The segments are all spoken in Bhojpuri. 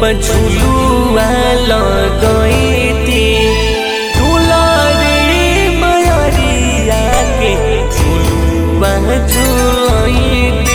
पछुलुआ लगैती दुलारी मयरिया के झुलुआ झुलैती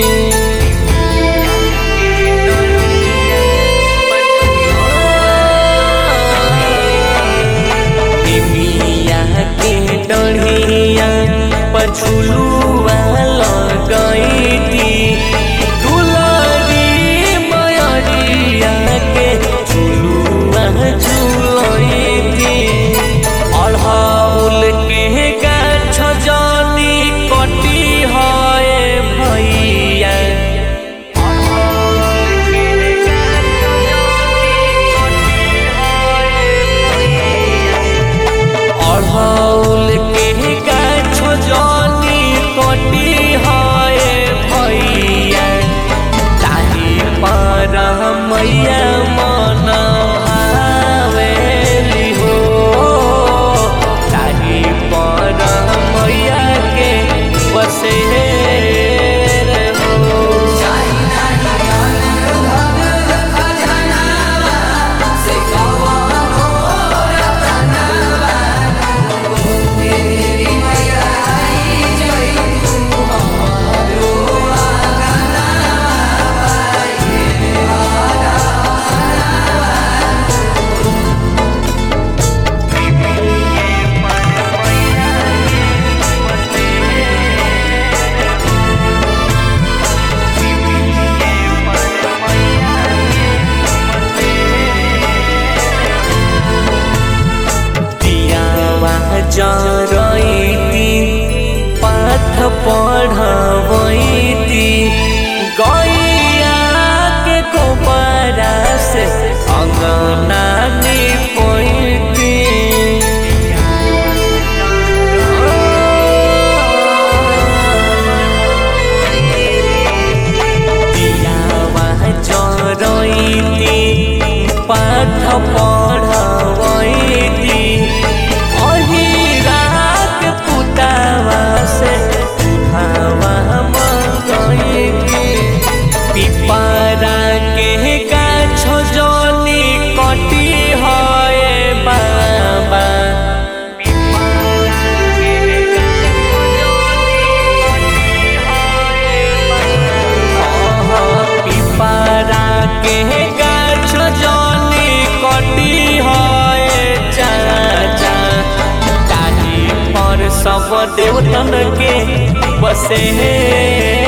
डढ़िया पछुलुआ लगैती दुलारी मयरिया के झुलुआ झुलैती अढ़ौल के गाछ जानी कटी है भैया अढ़ौल जानी कटी है भैया ताही पर मैया मन आवेली हो ताही पर मैया के बसे जरैती पाठ पढ़वैती गैया के गोबरा से अंगना निपैती दियावा जरैती पाठ पढ़वैती पिपरा के गाछ जानी कटी है बाबा पिपरा के गाछ जानी कटी है चाचा ताही पर सब देवतन के बसे